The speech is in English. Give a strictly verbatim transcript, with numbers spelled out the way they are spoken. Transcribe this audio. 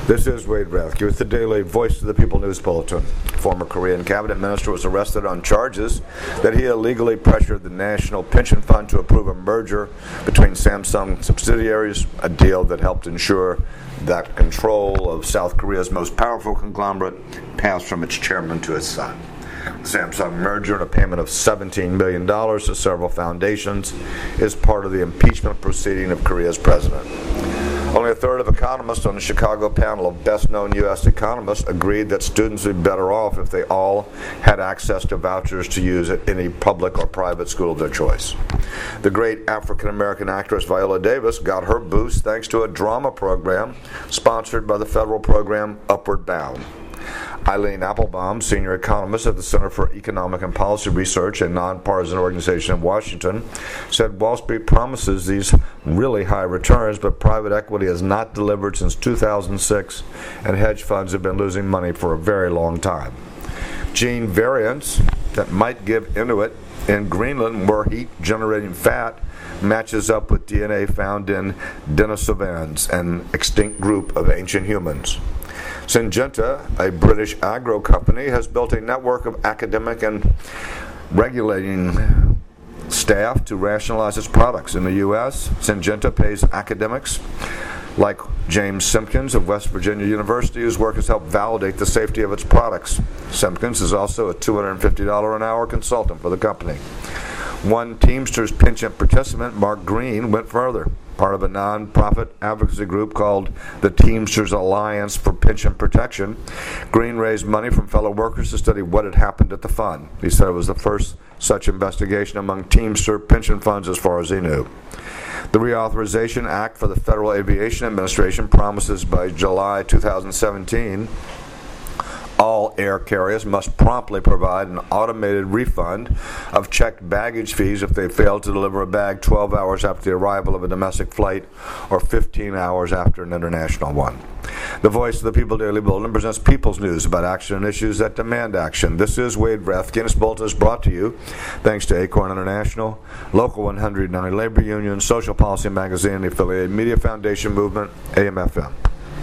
This is Wade Rathke with the daily Voice of the People News Bulletin. Former Korean cabinet minister was arrested on charges that he illegally pressured the National Pension Fund to approve a merger between Samsung subsidiaries, a deal that helped ensure that control of South Korea's most powerful conglomerate passed from its chairman to his son. The Samsung merger and a payment of seventeen million dollars to several foundations is part of the impeachment proceeding of Korea's president. Only a third of economists on the Chicago panel of best-known U S economists agreed that students would be better off if they all had access to vouchers to use at any public or private school of their choice. The great African-American actress Viola Davis got her boost thanks to a drama program sponsored by the federal program Upward Bound. Eileen Applebaum, senior economist at the Center for Economic and Policy Research, a nonpartisan organization in Washington, said Wall Street promises these really high returns, but private equity has not delivered since two thousand six, and hedge funds have been losing money for a very long time. Gene variants that might give Inuit in Greenland more heat-generating fat matches up with D N A found in Denisovans, an extinct group of ancient humans. Syngenta, a British agro company, has built a network of academic and regulating staff to rationalize its products. In the U S, Syngenta pays academics like James Simpkins of West Virginia University, whose work has helped validate the safety of its products. Simpkins is also a two hundred fifty dollars an hour consultant for the company. One Teamsters pension participant, Mark Green, went further. Part of a non-profit advocacy group called the Teamsters Alliance for Pension Protection, Green raised money from fellow workers to study what had happened at the fund. He said it was the first such investigation among Teamster pension funds as far as he knew. The Reauthorization Act for the Federal Aviation Administration promises by July two thousand seventeen all air carriers must promptly provide an automated refund of checked baggage fees if they fail to deliver a bag twelve hours after the arrival of a domestic flight or fifteen hours after an international one. The Voice of the People Daily Bulletin presents People's News about action and issues that demand action. This is Wade Rathke. This bulletin is brought to you thanks to Acorn International, Local one hundred ninety Labor Union, Social Policy Magazine, the affiliated Media Foundation Movement, A M F M.